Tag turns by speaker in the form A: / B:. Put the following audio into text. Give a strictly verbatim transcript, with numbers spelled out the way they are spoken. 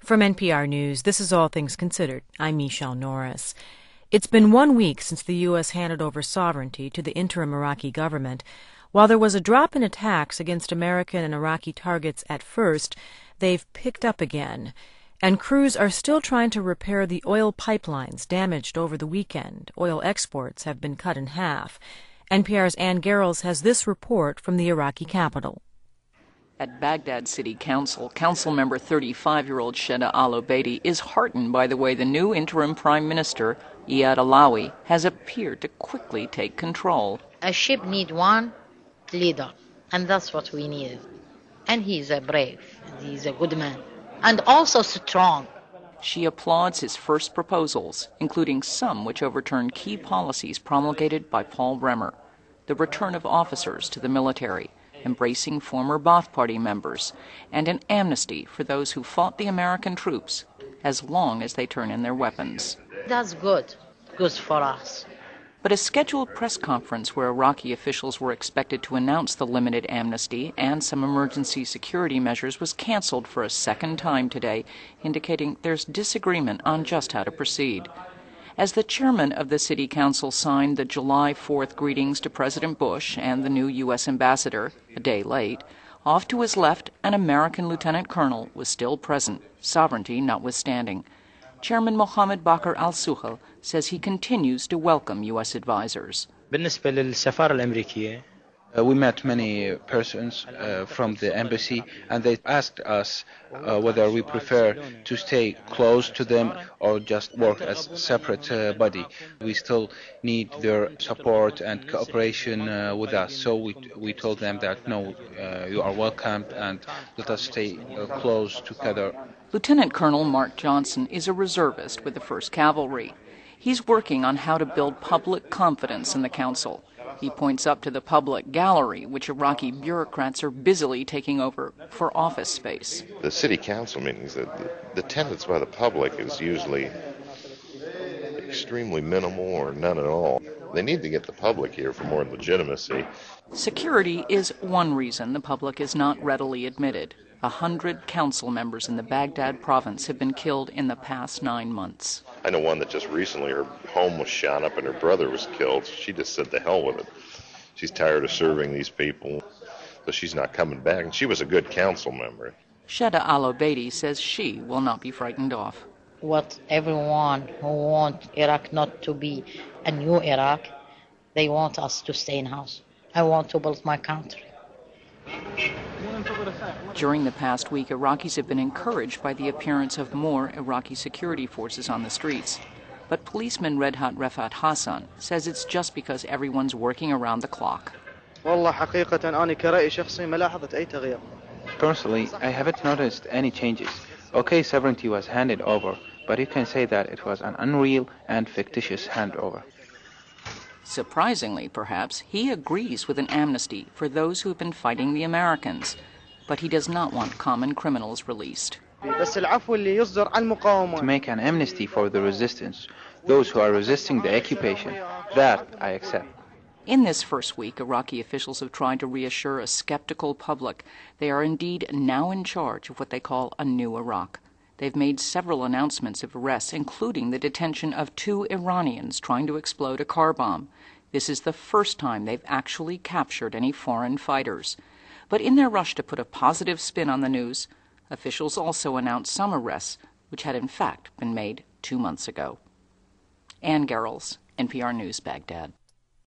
A: From N P R News, this is All Things Considered. I'm Michelle Norris. It's been one week since the U S handed over sovereignty to the interim Iraqi government. While there was a drop in attacks against American and Iraqi targets at first, they've picked up again. And crews are still trying to repair the oil pipelines damaged over the weekend. Oil exports have been cut in half. N P R's Ann Garrels has this report from the Iraqi capital.
B: At Baghdad City Council, Councilmember thirty-five-year-old Sheda Al-Obeidi is heartened by the way the new interim Prime Minister, Iyad Allawi, has appeared to quickly take control.
C: A ship needs one leader, and that's what we needed. And he's a brave, and he's a good man, and also strong.
B: She applauds his first proposals, including some which overturn key policies promulgated by Paul Bremer, the return of officers to the military, embracing former Ba'ath Party members, and an amnesty for those who fought the American troops as long as they turn in their weapons.
C: That's good. Good for us.
B: But a scheduled press conference where Iraqi officials were expected to announce the limited amnesty and some emergency security measures was canceled for a second time today, indicating there's disagreement on just how to proceed. As the chairman of the city council signed the July fourth greetings to President Bush and the new U S ambassador, a day late, off to his left, an American lieutenant colonel was still present, sovereignty notwithstanding. Chairman Mohammed Bakr al-Suhel says he continues to welcome U S advisors.
D: بالنسبة للسفارة الأمريكية
E: Uh, we met many persons uh, from the embassy, and they asked us uh, whether we prefer to stay close to them or just work as a separate uh, body. We still need their support and cooperation uh, with us, so we we told them that no, uh, you are welcomed and let us stay uh, close together.
B: Lieutenant Colonel Mark Johnson is a reservist with the first Cavalry. He's working on how to build public confidence in the council. He points up to the public gallery, which Iraqi bureaucrats are busily taking over for office space.
F: The city council meetings, the, the attendance by the public is usually extremely minimal or none at all. They need to get the public here for more legitimacy.
B: Security is one reason the public is not readily admitted. A hundred council members in the Baghdad province have been killed in the past nine months.
F: I know one that just recently, her home was shot up and her brother was killed. She just said the hell with it. She's tired of serving these people, so she's not coming back. And she was a good council member.
B: Sheda Al-Obeidi says she will not be frightened off.
C: What everyone who wants Iraq not to be a new Iraq, they want us to stay in house. I want to build my country.
B: During the past week, Iraqis have been encouraged by the appearance of more Iraqi security forces on the streets. But policeman Redhat Refat Hassan says it's just because everyone's working around the clock.
E: Personally, I haven't noticed any changes. Okay, sovereignty was handed over, but you can say that it was an unreal and fictitious handover.
B: Surprisingly, perhaps, he agrees with an amnesty for those who have been fighting the Americans, but he does not want common criminals released.
E: To make an amnesty for the resistance, those who are resisting the occupation, that I accept.
B: In this first week, Iraqi officials have tried to reassure a skeptical public they are indeed now in charge of what they call a new Iraq. They've made several announcements of arrests, including the detention of two Iranians trying to explode a car bomb. This is the first time they've actually captured any foreign fighters. But in their rush to put a positive spin on the news, officials also announced some arrests, which had in fact been made two months ago. Ann Garrels, N P R News, Baghdad.